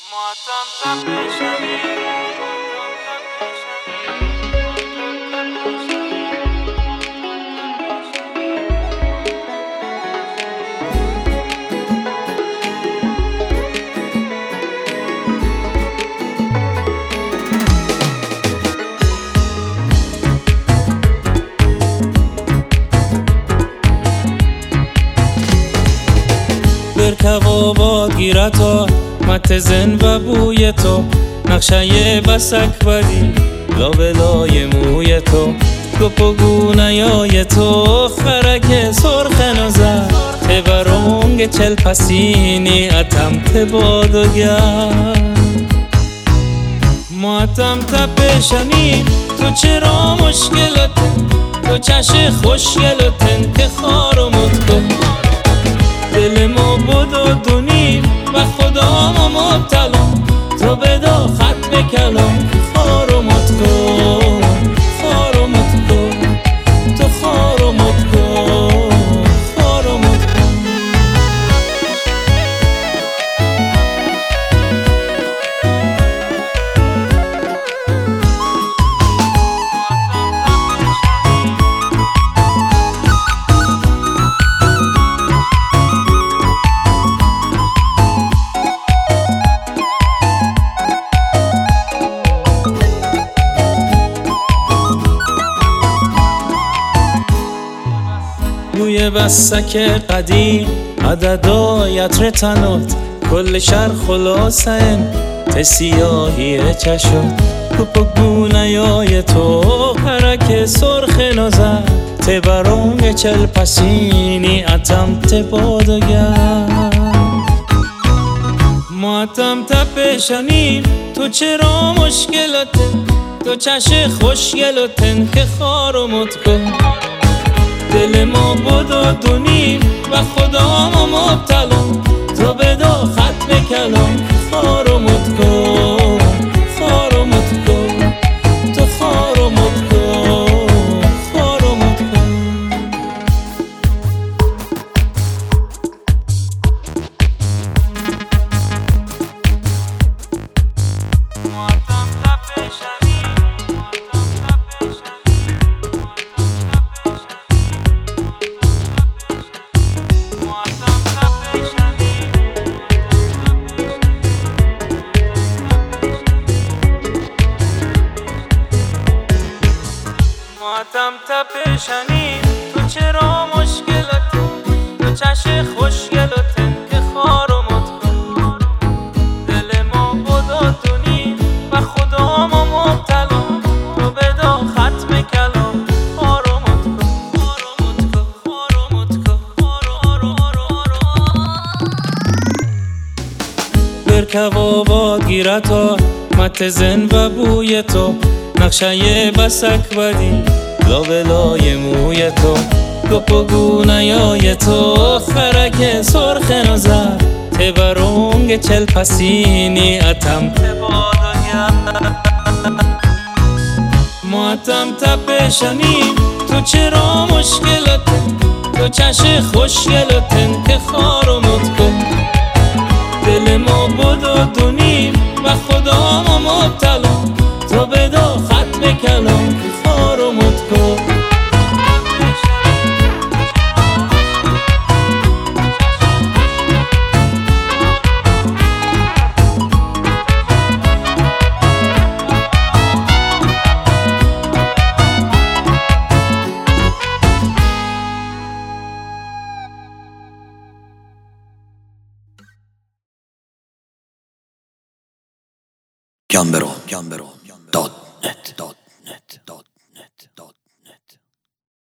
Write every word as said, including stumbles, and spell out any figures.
برکب و با گیرتا مت زن و بوی تو نقشه بسک بدی لابلای موی تو گپ و گونه‌های تو خرک سرخ نوزر تبرونگ چل پسینی اتم تبادوگر ماتم تپشنی تو چرا مشکلتن تو چش خوشگلتن که خارمت کن دل ما بودو دونیم و خدا ما مبتلام تو بدا خط بکلام خارمت کن خارمت کن تو خارمت کن خارمت کن بوی بسک قدیم عددایت رتنوت کل شهر خلاصه این تسیاهی چشم کپ و گونه‌های تو حرک سرخ نوزر تبرونگ چل پسینی اتم تبادوگر ماتم تپشنی تو چرا مشکلتن تو چش خوشگلتن که خارمت کن دل ما بودو دونیم و خدا ما مبتلام تو بدا خط بکلام خارمت کن خارمت کن تو خارمت کن خارمت کن ماتم تپشنی ماتم تپشنی تو چرا مشکلتن تو چش خوشگلتن که خارمت کن دل ما بودو دونی و خدا ما مبتلام تو بدا خط بکلام خارمت کن خارمت کن خارمت کن برکب و با گیرتا مت زن و بوی تو نقشه بسک بدی لابلای موی تو گپ و گونه‌های تو خرک سرخ نوزر تبرونگ چل پسینی اتم تبادوگر ماتم تپشنی تو چرا مشکلتن تو چش خوشگلتن که خارمت کن دل ما بودو دونیم و خدا ما مبتلام تو بدا خط بکلام خارمت کن Gambero, Gambero, dot